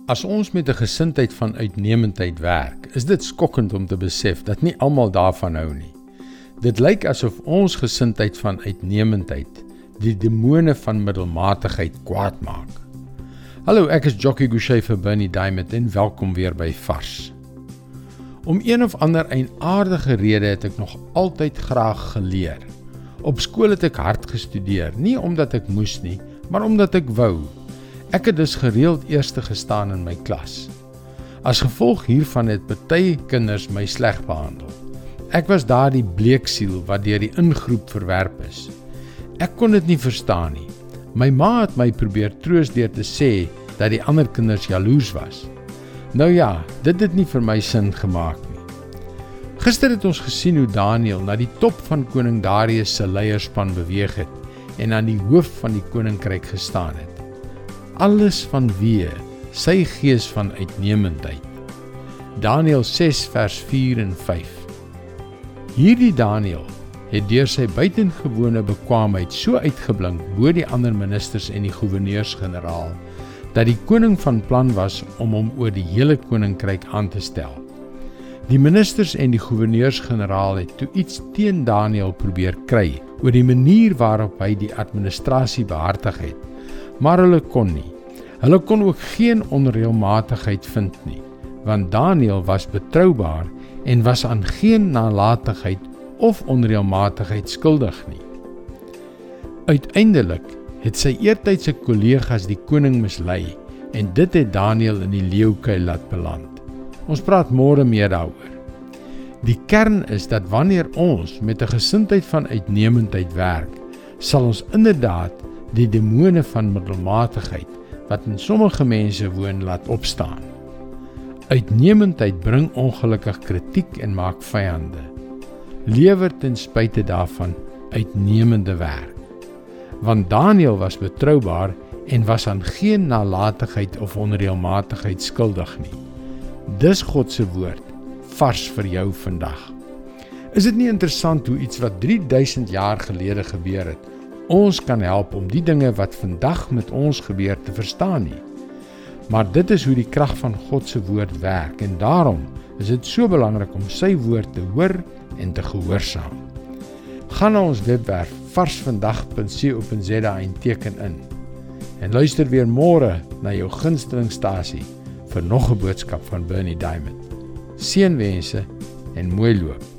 As ons met 'n gesindheid van uitnemendheid werk, is dit skokkend om te besef dat nie almal daarvan hou nie. Dit lyk asof ons gesindheid van uitnemendheid die demone van middelmatigheid kwaad maak. Hallo, ek is Jockey Gouchee vir Bernie Diamond en welkom weer by Vars. Om een of ander eienaardige rede het ek nog altyd graag geleer. Op skool het ek hard gestudeer, nie omdat ek moes nie, maar omdat ek wou. Ek het dus gereeld eerste gestaan in my klas. As gevolg hiervan het party kinders my sleg behandel. Ek was daardie bleeksiel wat deur die ingroep verwerp is. Ek kon dit nie verstaan nie. My ma het my probeer troos deur te sê dat die ander kinders jaloers was. Nou ja, dit het nie vir my sin gemaak nie. Gister het ons gesien hoe Daniel na die top van koning Darius se leierspan beweeg het en aan die hoof van die koninkryk gestaan het. Alles vanweë sy gees van uitnemendheid. Daniël 6 vers 4 en 5. Hierdie Daniël het deur sy buitengewone bekwaamheid so uitgeblink bo die ander ministers en die goewerneurs-generaal, dat die koning van plan was om hom oor die hele koninkryk aan te stel. Die ministers en die goewerneurs-generaal het toe iets teen Daniël probeer kry oor die manier waarop hy die administrasie behartig het, maar hulle kon nie. Hulle kon ook geen onreëlmatigheid vind nie, want Daniël was betroubaar en was aan geen nalatigheid of onreëlmatigheid skuldig nie. Uiteindelik het sy eertydse kollegas die koning mislei en dit het Daniël in die leeukuil laat beland. Ons praat môre meer daaroor. Die kern is dat wanneer ons met 'n gesindheid van uitnemendheid werk, sal ons inderdaad die demone van middelmatigheid wat in sommige mense woon laat opstaan. Uitnemendheid bring ongelukkig kritiek en maak vyande. Lewer ten spyte daarvan uitnemende werk. Want Daniël was betroubaar en was aan geen nalatigheid of onreëlmatigheid skuldig nie. Dis God se woord, vars vir jou vandag. Is dit nie interessant hoe iets wat 3000 jaar gelede gebeur het, ons kan help om die dinge wat vandag met ons gebeur te verstaan nie. Maar dit is hoe die krag van God se woord werk en daarom is dit so belangrik om sy woord te hoor en te gehoorsaam. Gaan na ons webwerf varsvandag.co.za en teken in. En luister weer môre na jou gunstelingstasie vir nog 'n boodskap van Bernie Diamond. Seënwense en mooi loop.